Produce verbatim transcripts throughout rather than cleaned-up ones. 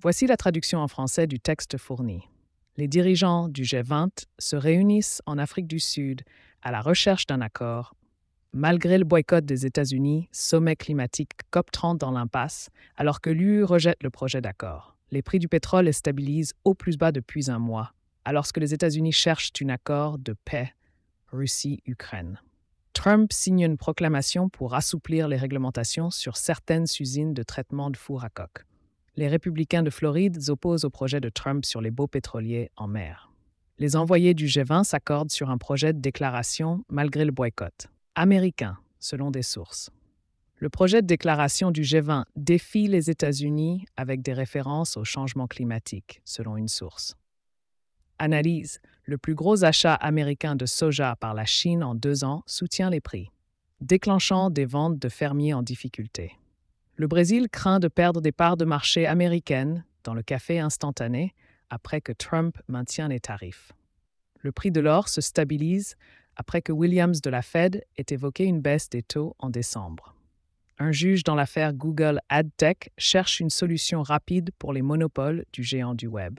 Voici la traduction en français du texte fourni. Les dirigeants du G vingt se réunissent en Afrique du Sud à la recherche d'un accord, malgré le boycott des États-Unis, sommet climatique COP trente dans l'impasse, alors que l'U E rejette le projet d'accord. Les prix du pétrole les stabilisent au plus bas depuis un mois, alors que les États-Unis cherchent un accord de paix Russie-Ukraine. Trump signe une proclamation pour assouplir les réglementations sur certaines usines de traitement de four à coke. Les républicains de Floride s'opposent au projet de Trump sur les baux pétroliers en mer. Les envoyés du G vingt s'accordent sur un projet de déclaration malgré le boycott américain, selon des sources. Le projet de déclaration du G vingt défie les États-Unis avec des références au changement climatique, selon une source. Analyse. Le plus gros achat américain de soja par la Chine en deux ans soutient les prix, déclenchant des ventes de fermiers en difficulté. Le Brésil craint de perdre des parts de marché américaines dans le café instantané après que Trump maintient les tarifs. Le prix de l'or se stabilise après que Williams de la Fed ait évoqué une baisse des taux en décembre. Un juge dans l'affaire Google AdTech cherche une solution rapide pour les monopoles du géant du web.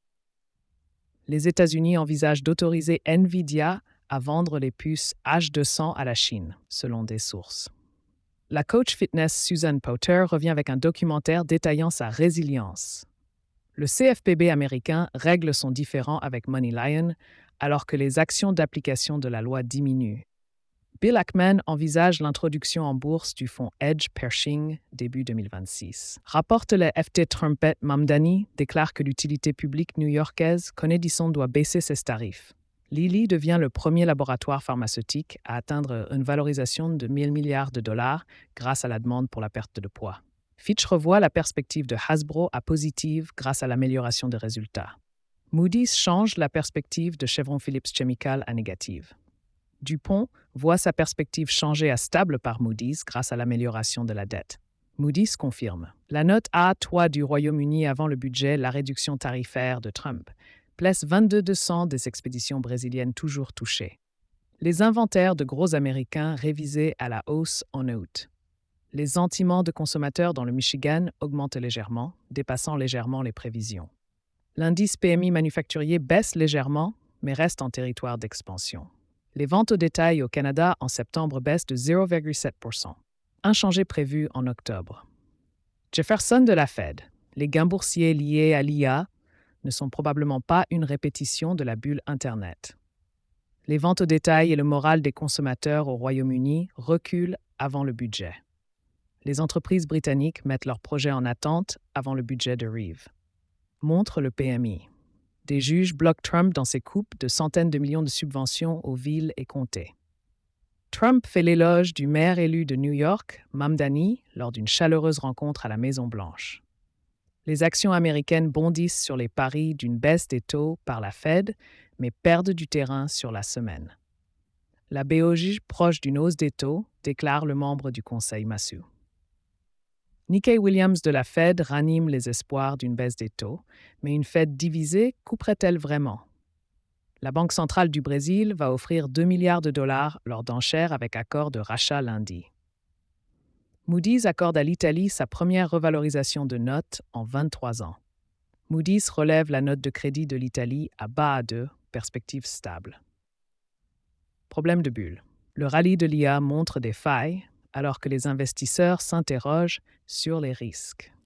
Les États-Unis envisagent d'autoriser Nvidia à vendre les puces H deux cents à la Chine, selon des sources. La coach fitness Susan Powter revient avec un documentaire détaillant sa résilience. Le C F P B américain règle son différend avec MoneyLion alors que les actions d'application de la loi diminuent. Bill Ackman envisage l'introduction en bourse du fonds Edge Pershing début deux mille vingt-six. Rapporte le F T Trumpet Mamdani déclare que l'utilité publique new-yorkaise Conedison doit baisser ses tarifs. Lilly devient le premier laboratoire pharmaceutique à atteindre une valorisation de mille milliards de dollars grâce à la demande pour la perte de poids. Fitch revoit la perspective de Hasbro à positive grâce à l'amélioration des résultats. Moody's change la perspective de Chevron Phillips Chemical à négative. Dupont voit sa perspective changer à stable par Moody's grâce à l'amélioration de la dette. Moody's confirme. La note A trois du Royaume-Uni avant le budget, la réduction tarifaire de Trump, place vingt-deux pour cent des expéditions brésiliennes toujours touchées. Les inventaires de gros Américains révisés à la hausse en août. Les sentiments de consommateurs dans le Michigan augmentent légèrement, dépassant légèrement les prévisions. L'indice P M I manufacturier baisse légèrement, mais reste en territoire d'expansion. Les ventes au détail au Canada en septembre baissent de zéro virgule sept pour cent. Inchangé prévu en octobre. Jefferson de la Fed. Les gains boursiers liés à l'I A ne sont probablement pas une répétition de la bulle Internet. Les ventes au détail et le moral des consommateurs au Royaume-Uni reculent avant le budget. Les entreprises britanniques mettent leurs projets en attente avant le budget de Reeve. Montre le P M I. Des juges bloquent Trump dans ses coupes de centaines de millions de subventions aux villes et comtés. Trump fait l'éloge du maire élu de New York, Mamdani, lors d'une chaleureuse rencontre à la Maison-Blanche. Les actions américaines bondissent sur les paris d'une baisse des taux par la Fed, mais perdent du terrain sur la semaine. La B O J, proche d'une hausse des taux, déclare le membre du Conseil Massou. Nikki Williams de la Fed ranime les espoirs d'une baisse des taux, mais une Fed divisée couperait-elle vraiment? La Banque centrale du Brésil va offrir deux milliards de dollars lors d'enchères avec accord de rachat lundi. Moody's accorde à l'Italie sa première revalorisation de note en vingt-trois ans. Moody's relève la note de crédit de l'Italie à bas à deux, perspective stable. Problème de bulle. Le rallye de l'I A montre des failles, alors que les investisseurs s'interrogent sur les risques.